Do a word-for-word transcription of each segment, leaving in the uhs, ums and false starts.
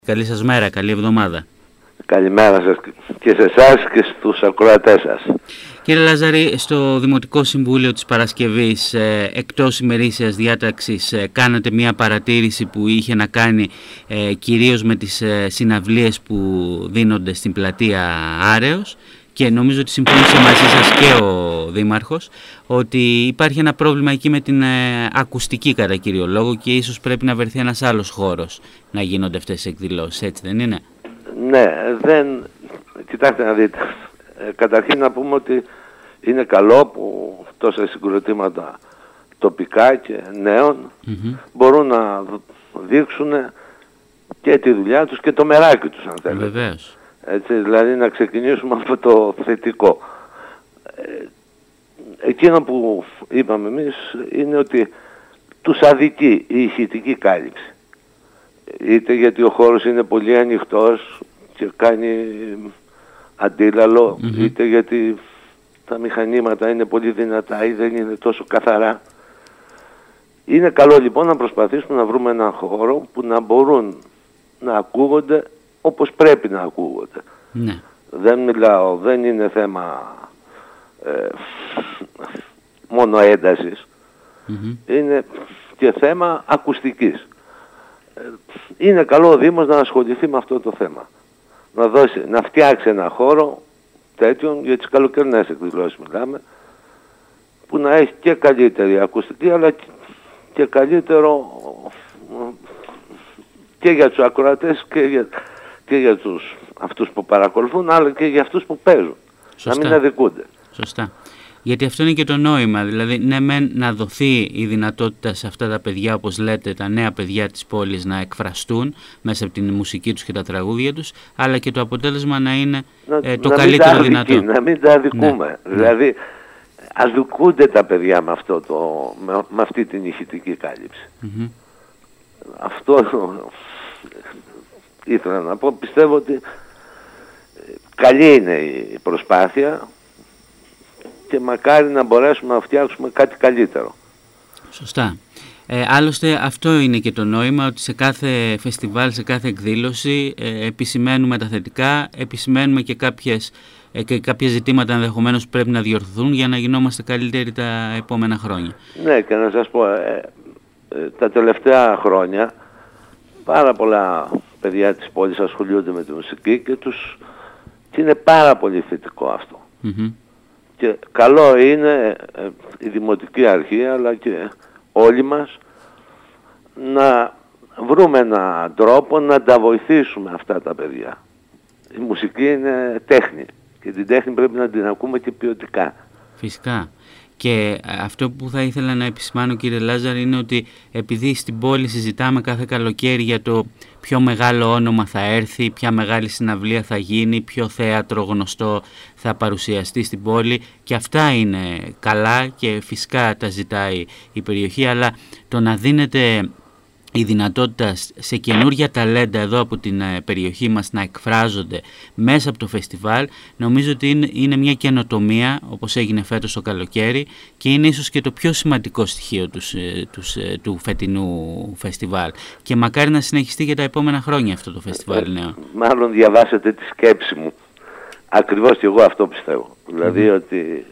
Καλή σας μέρα, καλή εβδομάδα. Καλημέρα σας και σε εσάς και στους ακροατές σας. Κύριε Λάζαρη, στο Δημοτικό Συμβούλιο της Παρασκευής, ε, εκτός ημερήσιας διάταξης, ε, κάνατε μια παρατήρηση που είχε να κάνει ε, κυρίως με τις ε, συναυλίες που δίνονται στην πλατεία Άρεως, και νομίζω ότι συμφώνησε μαζί σας και ο Δήμαρχος ότι υπάρχει ένα πρόβλημα εκεί με την ε, ακουστική κατά κύριο λόγο και ίσως πρέπει να βρεθεί ένας άλλος χώρος να γίνονται αυτές τις εκδηλώσεις, έτσι δεν είναι? Ναι, δεν... Κοιτάξτε να δείτε. Ε, καταρχήν να πούμε ότι είναι καλό που τόσα συγκροτήματα τοπικά και νέων mm-hmm. μπορούν να δείξουν και τη δουλειά τους και το μεράκι τους, αν θέλετε. Βεβαίως. Έτσι, δηλαδή να ξεκινήσουμε από το θετικό. Ε, εκείνο που είπαμε εμείς είναι ότι τους αδικεί η ηχητική κάλυψη. Είτε γιατί ο χώρος είναι πολύ ανοιχτός και κάνει αντίλαλο, mm-hmm. είτε γιατί τα μηχανήματα είναι πολύ δυνατά ή δεν είναι τόσο καθαρά. Είναι καλό λοιπόν να προσπαθήσουμε να βρούμε έναν χώρο που να μπορούν να ακούγονται όπως πρέπει να ακούγονται. Ναι. Δεν μιλάω, δεν είναι θέμα ε, μόνο έντασης, mm-hmm. είναι και θέμα ακουστικής. Ε, είναι καλό ο Δήμος να ασχοληθεί με αυτό το θέμα. Να, δώσει, να φτιάξει ένα χώρο τέτοιον, για τις καλοκαιρινές εκδηλώσεις μιλάμε, που να έχει και καλύτερη ακουστική, αλλά και καλύτερο και για τους ακροατές και για, και για τους, αυτούς που παρακολουθούν, αλλά και για αυτούς που παίζουν. Σωστά. Να μην αδικούνται. Σωστά. Γιατί αυτό είναι και το νόημα, δηλαδή ναι μεν να δοθεί η δυνατότητα σε αυτά τα παιδιά, όπως λέτε, τα νέα παιδιά της πόλης να εκφραστούν μέσα από την μουσική τους και τα τραγούδια τους, αλλά και το αποτέλεσμα να είναι να, ε, το να καλύτερο αδικεί, δυνατό. Να μην τα αδικούμε. Ναι. Δηλαδή αδικούνται τα παιδιά με, αυτό το, με, με αυτή την ηχητική κάλυψη. Mm-hmm. Αυτό ήθελα να πω. Πιστεύω ότι καλή είναι η προσπάθεια και μακάρι να μπορέσουμε να φτιάξουμε κάτι καλύτερο. Σωστά. Ε, άλλωστε αυτό είναι και το νόημα, ότι σε κάθε φεστιβάλ, σε κάθε εκδήλωση ε, επισημαίνουμε τα θετικά, επισημαίνουμε και, κάποιες, ε, και κάποια ζητήματα ενδεχομένως πρέπει να διορθωθούν για να γινόμαστε καλύτεροι τα επόμενα χρόνια. Ναι, και να σας πω, ε, ε, τα τελευταία χρόνια πάρα πολλά παιδιά της πόλης ασχολούνται με τη μουσική και, τους, και είναι πάρα πολύ θετικό αυτό. Mm-hmm. Και καλό είναι ε, η Δημοτική Αρχή αλλά και όλοι μας να βρούμε έναν τρόπο να τα βοηθήσουμε αυτά τα παιδιά. Η μουσική είναι τέχνη και την τέχνη πρέπει να την ακούμε και ποιοτικά. Φυσικά. Και αυτό που θα ήθελα να επισημάνω, κύριε Λάζαρη, είναι ότι επειδή στην πόλη συζητάμε κάθε καλοκαίρι για το ποιο μεγάλο όνομα θα έρθει, ποια μεγάλη συναυλία θα γίνει, ποιο θέατρο γνωστό θα παρουσιαστεί στην πόλη, και αυτά είναι καλά και φυσικά τα ζητάει η περιοχή, αλλά το να δίνεται η δυνατότητα σε καινούργια ταλέντα εδώ από την περιοχή μας να εκφράζονται μέσα από το φεστιβάλ, νομίζω ότι είναι, είναι μια καινοτομία, όπως έγινε φέτος το καλοκαίρι, και είναι ίσως και το πιο σημαντικό στοιχείο τους, τους, του φετινού φεστιβάλ, και μακάρι να συνεχιστεί για τα επόμενα χρόνια αυτό το φεστιβάλ νέο. Μάλλον διαβάσατε τη σκέψη μου. Ακριβώς και εγώ αυτό πιστεύω. Δηλαδή mm-hmm. ότι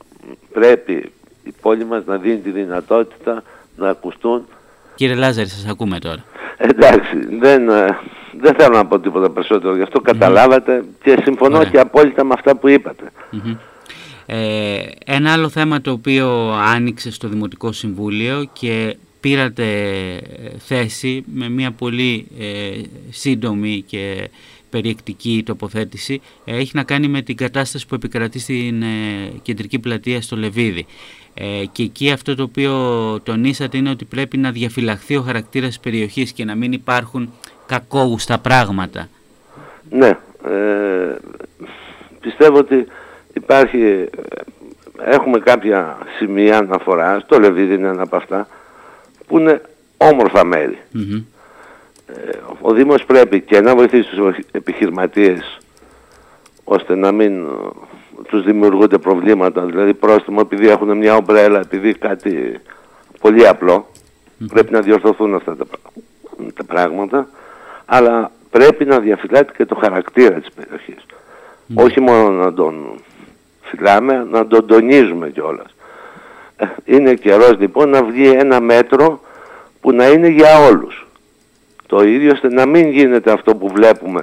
πρέπει η πόλη μας να δίνει τη δυνατότητα να ακουστούν. Κύριε Λάζαρη, σας ακούμε τώρα. Εντάξει, δεν, δεν θέλω να πω τίποτα περισσότερο, γι' αυτό καταλάβατε mm-hmm. και συμφωνώ Ωραία. και απόλυτα με αυτά που είπατε. Mm-hmm. Ε, ένα άλλο θέμα το οποίο άνοιξε στο Δημοτικό Συμβούλιο και πήρατε θέση με μια πολύ ε, σύντομη και περιεκτική τοποθέτηση, ε, έχει να κάνει με την κατάσταση που επικρατεί στην ε, κεντρική πλατεία στο Λεβίδι. Ε, και εκεί αυτό το οποίο τονίσατε είναι ότι πρέπει να διαφυλαχθεί ο χαρακτήρας της περιοχής και να μην υπάρχουν κακόγουστα πράγματα. Ναι, ε, πιστεύω ότι υπάρχει, έχουμε κάποια σημεία αναφοράς, το Λεβίδι είναι ένα από αυτά, που είναι όμορφα μέρη. Mm-hmm. Ε, ο Δήμος πρέπει και να βοηθήσει τους επιχειρηματίες ώστε να μην τους δημιουργούνται προβλήματα, δηλαδή πρόστιμο επειδή έχουν μια ομπρέλα, επειδή κάτι πολύ απλό, mm-hmm. πρέπει να διορθωθούν αυτά τα, τα πράγματα, αλλά πρέπει να διαφυλάται και το χαρακτήρα της περιοχής. Mm. Όχι μόνο να τον φυλάμε, να τον τονίζουμε κιόλας. Είναι καιρός λοιπόν να βγει ένα μέτρο που να είναι για όλους. Το ίδιο ώστε να μην γίνεται αυτό που βλέπουμε.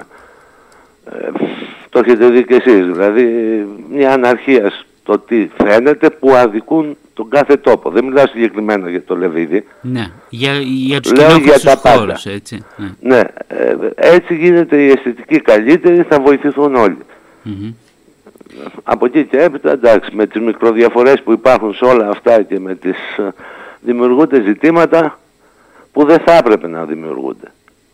Ε, το έχετε δει και εσείς, δηλαδή μια αναρχία στο τι φαίνεται που αδικούν τον κάθε τόπο. Δεν μιλάω συγκεκριμένα για το Λεβίδι. Ναι, για, για τους λέω για τα χώρους, πάντα. Έτσι, ναι. Ναι, ε, έτσι γίνεται η αισθητική καλύτερη, θα βοηθηθούν όλοι. Mm-hmm. Από εκεί και έπειτα, εντάξει, με τις μικροδιαφορές που υπάρχουν σε όλα αυτά και με τις uh, δημιουργούνται ζητήματα που δεν θα έπρεπε να δημιουργούνται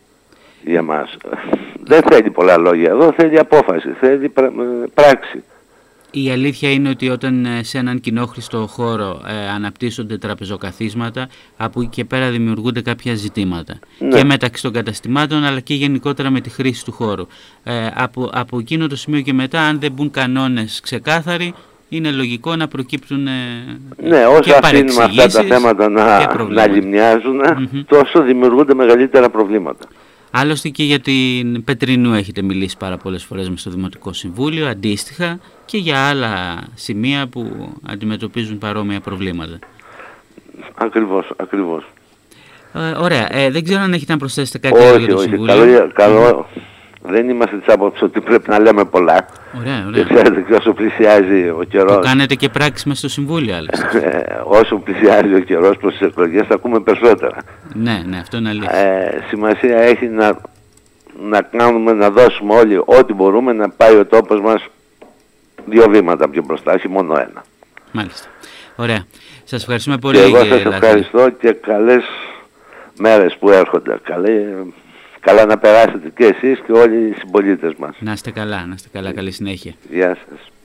για μας. Δεν θέλει πολλά λόγια εδώ, θέλει απόφαση, θέλει πρά, πράξη. Η αλήθεια είναι ότι όταν σε έναν κοινόχρηστο χώρο ε, αναπτύσσονται τραπεζοκαθίσματα, από εκεί και πέρα δημιουργούνται κάποια ζητήματα. Ναι. Και μεταξύ των καταστημάτων, αλλά και γενικότερα με τη χρήση του χώρου. Ε, από, από εκείνο το σημείο και μετά, αν δεν μπουν κανόνες ξεκάθαροι, είναι λογικό να προκύπτουν ε, ναι, όσο αφήνουμε αυτά τα θέματα να, να λιμνιάζουν, mm-hmm. τόσο δημιουργούνται μεγαλύτερα προβλήματα. Άλλωστε και για την Πετρινού έχετε μιλήσει πάρα πολλές φορές μες στο Δημοτικό Συμβούλιο, αντίστοιχα και για άλλα σημεία που αντιμετωπίζουν παρόμοια προβλήματα. Ακριβώς, ακριβώς. Ε, ωραία. Ε, δεν ξέρω αν έχετε να προσθέσετε κάτι άλλο για το όχι, Συμβούλιο. Καλό, καλό. Mm. Δεν είμαστε της άποψης ότι πρέπει να λέμε πολλά. Ωραία, ωραία. Και ξέρετε και όσο πλησιάζει ο καιρός. Το κάνετε και πράξη μες στο Συμβούλιο, άλλωστε. Όσο πλησιάζει ο καιρός προς τις εκλογές θα ακούμε περισσότερα. Ναι, ναι, αυτό είναι αλήθεια. Ε, σημασία έχει να, να κάνουμε, να δώσουμε όλοι ό,τι μπορούμε να πάει ο τόπος μας δύο βήματα πιο μπροστά, όχι μόνο ένα. Μάλιστα. Ωραία. Σας ευχαριστούμε πολύ. Και εγώ σας ευχαριστώ και καλές μέρες που έρχονται. Καλή, καλά να περάσετε και εσείς και όλοι οι συμπολίτες μας. Να είστε καλά, να είστε καλά. Καλή συνέχεια. Γεια σας.